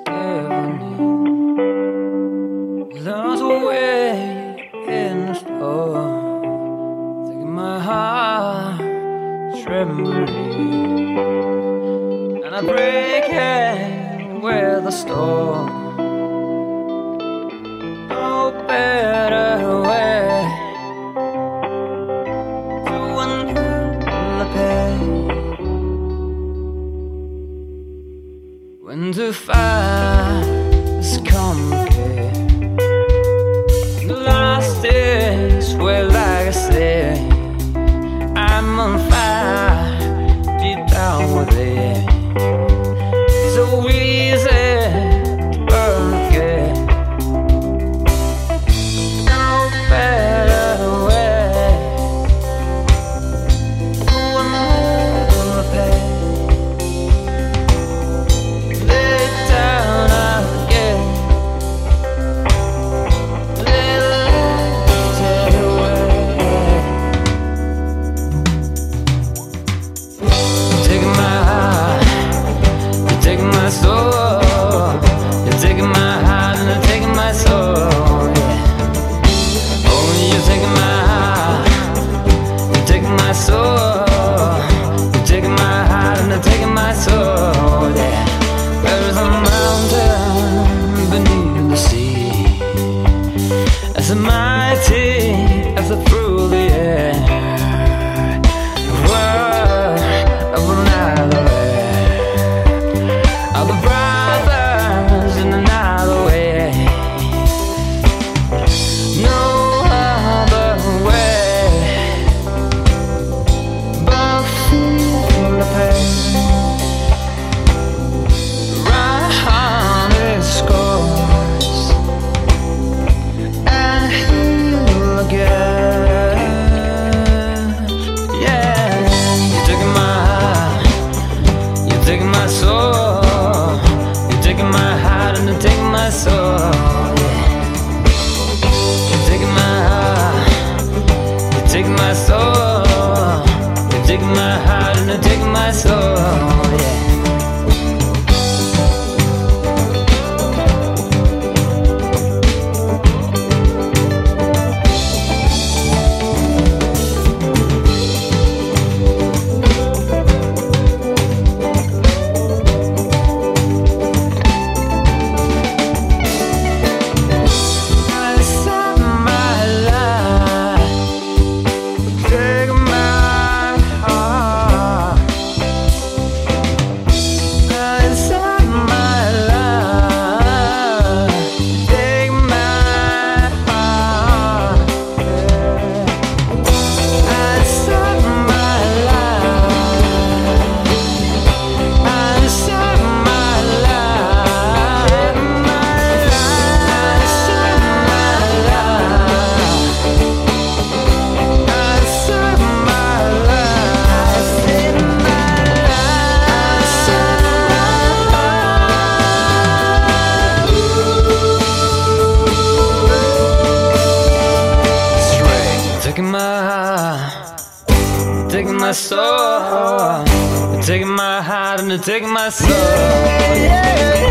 evening, lost away in the storm, thinking my heart trembling, and I break it with a storm. No better way to undo the pain, when the fire is complete, the last is where, like I say, I'm on fire deep down within. So easy to burn again. No better way to undo the pain. Lay down again, let life take away. Taking my heart, you're taking my soul. You're taking my heart and you're taking my soul, yeah. Oh, you're taking my heart, you're taking my soul. You're taking my heart and you're taking my soul, yeah. There's a mountain beneath the sea, as mighty as the through the air. The word of another air, of the brothers in another way. No other way but feel the pain. Right on its scars and heal again. Yeah, you're taking my heart, you're taking my soul. You're taking my heart and you're taking my soul, yeah. You're taking my heart, you're taking my soul. You're taking my heart and you're taking my soul, yeah. Taking my heart, taking my soul. You're taking my heart and you're taking my soul. Yeah, yeah, yeah.